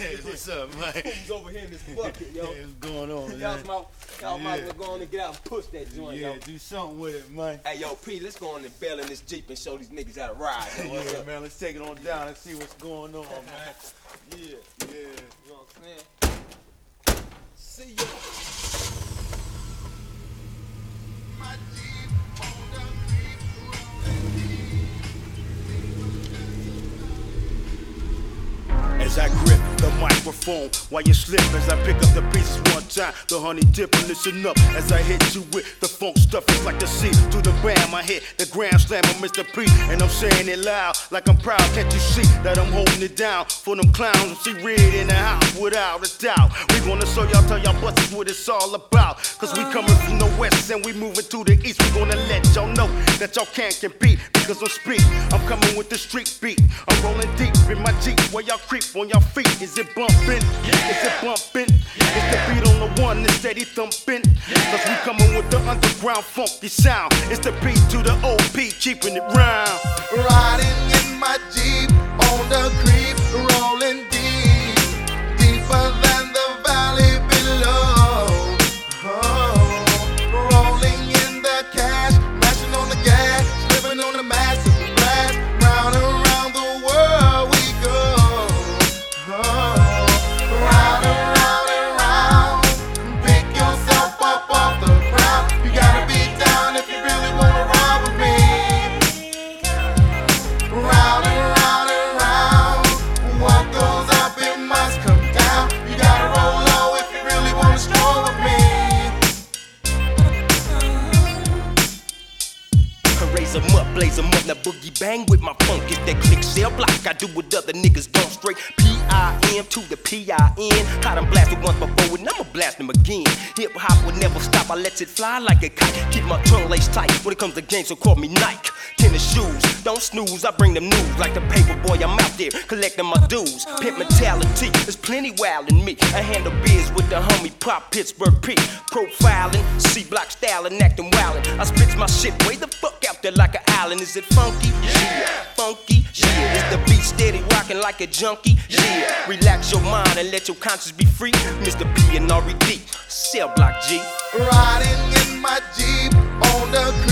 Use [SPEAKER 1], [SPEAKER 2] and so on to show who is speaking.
[SPEAKER 1] What's up, man?
[SPEAKER 2] Who's over here in this bucket, yo?
[SPEAKER 1] What's going on, man?
[SPEAKER 2] Y'all might as well go on and get out and push that joint, yo.
[SPEAKER 1] Yeah, do something with it, man.
[SPEAKER 2] Hey, yo, P, let's go on and bail in this Jeep and show these niggas how to ride. Yo.
[SPEAKER 1] Yeah, man, let's take it on down and see what's going on, man. Yeah.
[SPEAKER 2] You know what I'm saying? See ya.
[SPEAKER 3] As I grip the microphone while you slip, as I pick up the pieces one time, the honey dip and listen up as I hit you with the funk stuff. It's like the sea to the bam. I hit the grand slam of Mr. P, and I'm saying it loud like I'm proud. Can't you see that I'm holding it down for them clowns? See red in the house without a doubt. We gonna show y'all, tell y'all busters what it's all about. Cause we coming from the west and we moving to the east. We gonna let y'all know that y'all can't compete because I'm speak. I'm coming with the street beat. I'm rolling deep in my Jeep where y'all creep on your feet. Is it bumping? Yeah. Is it bumping? Yeah. It's the beat on the one that's steady thumping. Yeah. Cause we coming with the underground funky sound. It's the beat to the OP, keeping it round.
[SPEAKER 4] Riding in my Jeep on the creep, rolling deep, deeper than the valley below. Oh, rolling in the cash, mashing on the gas, slipping on the massive blast. Round and round the world we go. Round and round and round. Pick yourself up off the ground. You gotta be down if you really wanna ride with me. Round and round and round. What goes up, it must come down. You gotta roll low if you really wanna stroll with me.
[SPEAKER 5] Raise 'em up, blaze 'em up, now boogie bang with my funk. Get that click, cell block. I do what other niggas don't. Straight P-I-M to the P-I-N. I done blasted once before and I'ma blast them again. Hip hop will never stop, I let it fly like a kite. Keep my tongue laced tight when it comes to games, so call me Nike. Tennis shoes, don't snooze, I bring them news. Like the paper boy, I'm out there collecting my dues. Pimp mentality, there's plenty wild in me. I handle biz with the homie Pop Pittsburgh P. Profiling, C-block styling, acting wildin'. I spits my shit way the fuck out there like an island. Is it funky? Yeah. Funky? Yeah. Is the beat steady rocking like a junkie? Yeah. Relax your mind and let your conscience be free. Mr. P and R.E.D. Cell block G.
[SPEAKER 4] Riding in my Jeep on the creek.